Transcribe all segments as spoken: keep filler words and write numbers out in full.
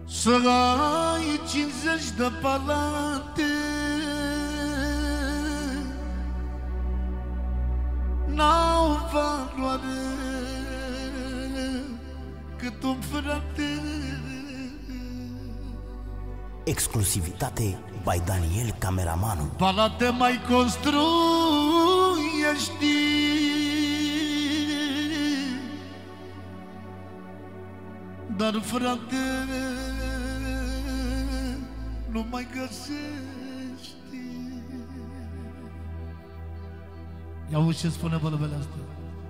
Să ai cincizeci de palate, n-au valoare cât un frate. Exclusivitate by Daniel Cameramanul. Palate mai construiești, dar frate nu mai găsești. Ia auzi ce spune bălăbele astea.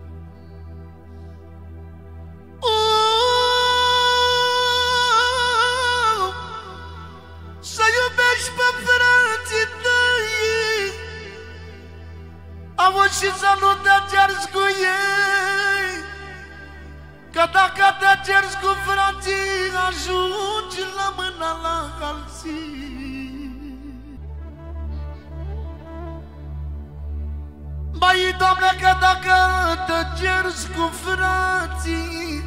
Să iubești pe frații tăi, auzi și să nu te cerți cu ei, că dacă te cerți cu frații, ajungi la mâna la alții. Băi, Doamne, că dacă te cerți cu frații,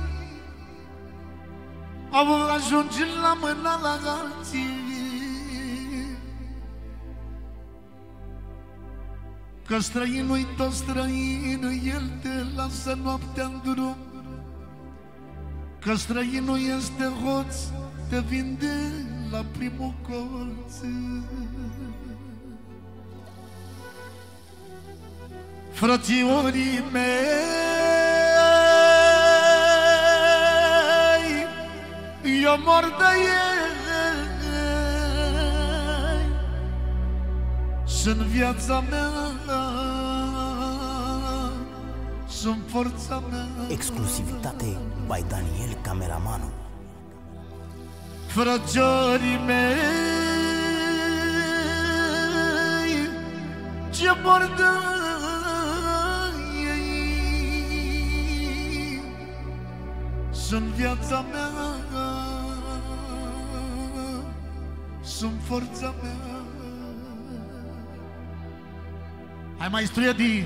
ajungi la mâna la alții. Că străinul-i tot străin, el te lasă noaptea în drum. Că străinul este hoț, te vinde la primul colț. Frățiorii mei, eu mor de ei, sunt viața mea, sunt forța mea. Exclusivitate by Daniel Cameramanul. Frățiorii mei, ce mor de ei, sunt viața mea, sunt forța mea. Hai, maestru Edi!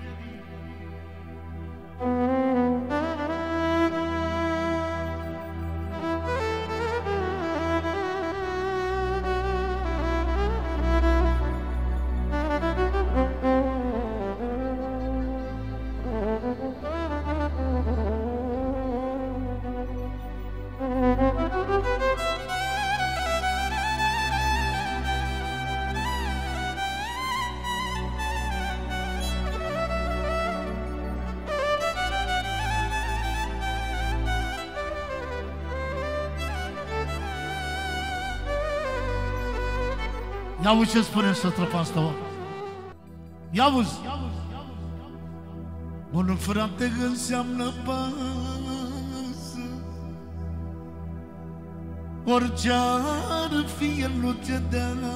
Ia auzi ce spune să strofa asta, bă. Ia auzi. Bunul frate înseamnă pasă, orice ar fi el nu cedează.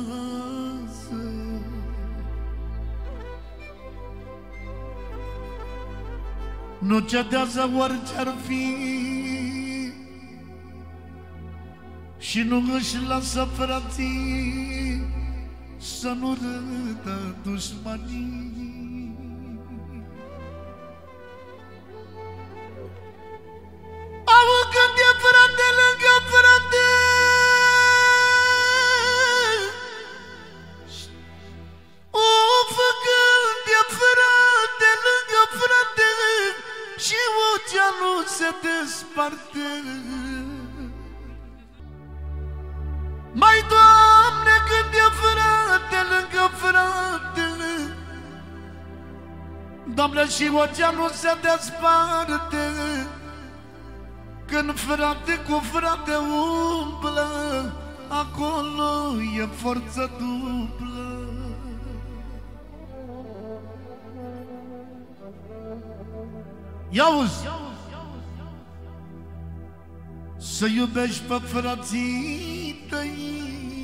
Nu cedează orice ar fi și nu își lasă frații să nu râdă dușmanii. Au când e frate lângă frate, of când e frate lângă frate și oceanul se desparte. Mai, Doamne, când e frate lângă frate, Doamne, și oceanul se desparte. Când frate cu frate umblă, acolo e forță dublă. Ia auzi! Să iubești pe frații tăi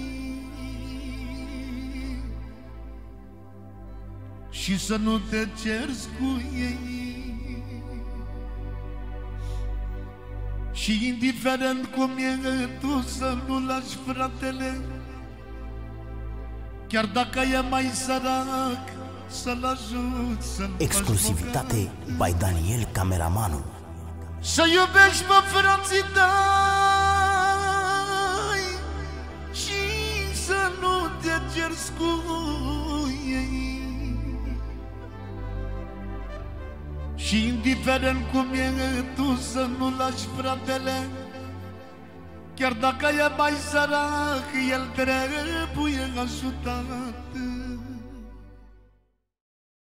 și să nu te cerți cu ei, și indiferent cum e tu să nu lași fratele, chiar dacă e mai sărac, să-l ajut să-l faci. Exclusivitate by Daniel Cameramanul. Să iubești pe frații tăi cerți cu ei. Și indiferent cum e, tu să nu lași fratele, chiar dacă e mai sărac, el trebuie ajutat.